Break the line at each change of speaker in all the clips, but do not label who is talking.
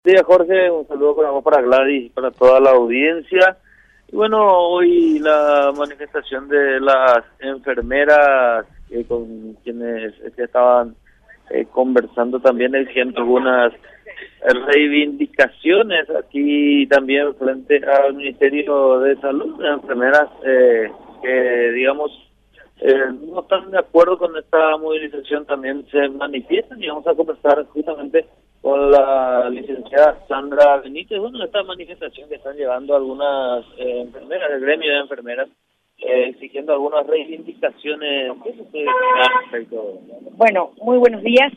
Sí, Jorge, un saludo para Gladys y para toda la audiencia. Y bueno, hoy la manifestación de las enfermeras con quienes estaban conversando también, exigiendo algunas reivindicaciones aquí también frente al Ministerio de Salud, las enfermeras que digamos no están de acuerdo con esta movilización también se manifiestan, y vamos a conversar justamente con la licenciada Sandra Benítez. Bueno, esta manifestación que están llevando algunas enfermeras, el gremio de enfermeras, exigiendo algunas reivindicaciones. ¿Qué se puede decir al respecto?
Bueno, muy buenos días.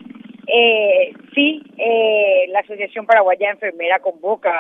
La Asociación Paraguaya de Enfermera convoca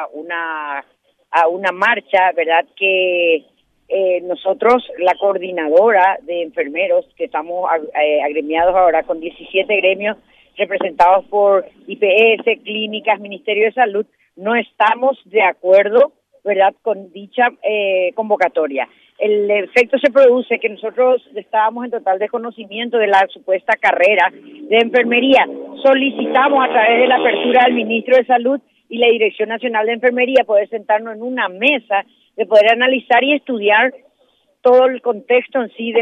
a una marcha, ¿verdad? Que nosotros, la coordinadora de enfermeros, que estamos agremiados ahora con 17 gremios, representados por IPS, clínicas, Ministerio de Salud, no estamos de acuerdo, ¿verdad?, con dicha convocatoria. El efecto se produce que nosotros estábamos en total desconocimiento de la supuesta carrera de enfermería. Solicitamos a través de la apertura del Ministro de Salud y la Dirección Nacional de Enfermería poder sentarnos en una mesa, de poder analizar y estudiar todo el contexto en sí de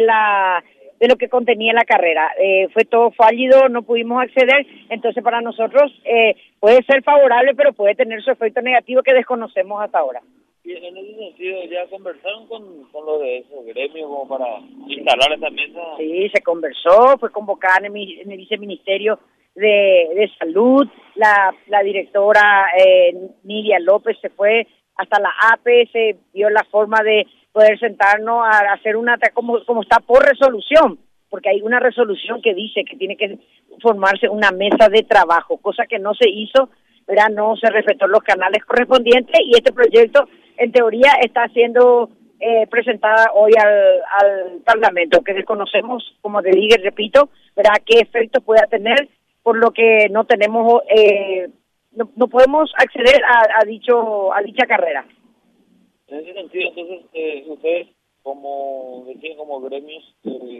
lo que contenía la carrera. Fue todo fallido, no pudimos acceder, entonces para nosotros puede ser favorable, pero puede tener su efecto negativo que desconocemos hasta ahora.
Y en ese sentido, ¿ya conversaron con los de esos gremios como para instalar esa mesa?
Sí, se conversó, fue convocada en el viceministerio de Salud, la directora Nidia López se fue hasta la APE, se vio la forma de poder sentarnos a hacer una, como está por resolución, porque hay una resolución que dice que tiene que formarse una mesa de trabajo, cosa que no se hizo, ¿verdad? No se respetó los canales correspondientes, y este proyecto en teoría está siendo presentada hoy al Parlamento, que desconocemos, como te dije, repito, ¿verdad?, qué efectos pueda tener, por lo que no tenemos, no podemos acceder a dicha carrera.
En ese sentido, entonces, ustedes como gremios,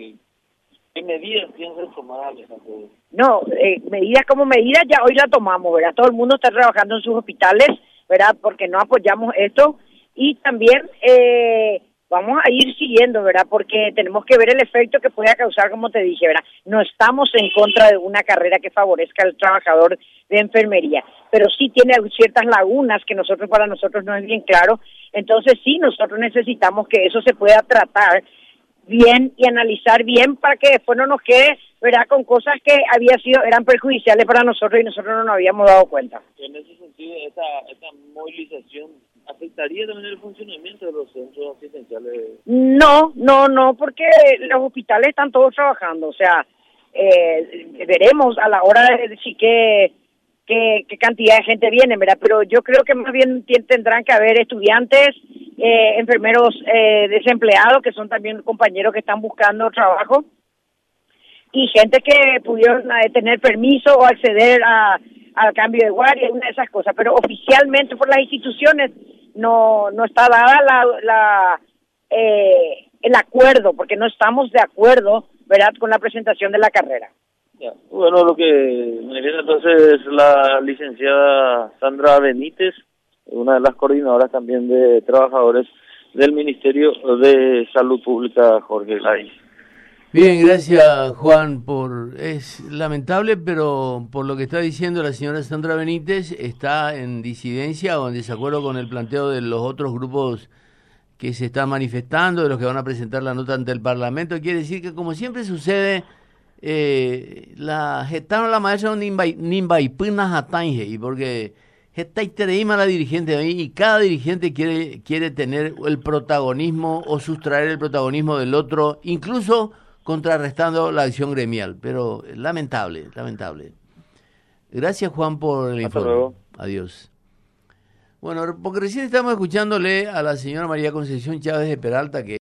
¿qué medidas piensan tomar?
No, medidas como medidas ya hoy la tomamos, ¿verdad? Todo el mundo está trabajando en sus hospitales, ¿verdad?, porque no apoyamos esto, y también vamos a ir siguiendo, ¿verdad?, porque tenemos que ver el efecto que pueda causar, como te dije, ¿verdad? No estamos en contra de una carrera que favorezca al trabajador de enfermería, pero sí tiene ciertas lagunas que para nosotros no es bien claro. Entonces sí, nosotros necesitamos que eso se pueda tratar bien y analizar bien para que después no nos quede, ¿verdad?, con cosas que eran perjudiciales para nosotros y nosotros no nos habíamos dado cuenta.
En ese sentido, esta movilización ¿afectaría también el funcionamiento de los centros asistenciales?
No, porque los hospitales están todos trabajando, o sea, veremos a la hora de decir qué cantidad de gente viene, ¿verdad? Pero yo creo que más bien tendrán que haber estudiantes, enfermeros desempleados, que son también compañeros que están buscando trabajo, y gente que pudieron tener permiso o acceder al cambio de guardia, una de esas cosas, pero oficialmente por las instituciones no está dada el acuerdo, porque no estamos de acuerdo, ¿verdad?, con la presentación de la carrera.
Ya. Bueno, lo que me viene entonces la licenciada Sandra Benítez, una de las coordinadoras también de trabajadores del Ministerio de Salud Pública, Jorge Gladys.
Bien, gracias Juan. Es lamentable, pero por lo que está diciendo la señora Sandra Benítez, está en disidencia o en desacuerdo con el planteo de los otros grupos que se están manifestando, de los que van a presentar la nota ante el Parlamento. Quiere decir que, como siempre sucede, la gestano la maestra nimbaipuna hatainge, porque está itereima la dirigente ahí, y cada dirigente quiere tener el protagonismo o sustraer el protagonismo del otro, incluso contrarrestando la acción gremial, pero lamentable. Gracias Juan por el informe.
Luego.
Adiós. Bueno, porque recién estamos escuchándole a la señora María Concepción Chávez de Peralta, que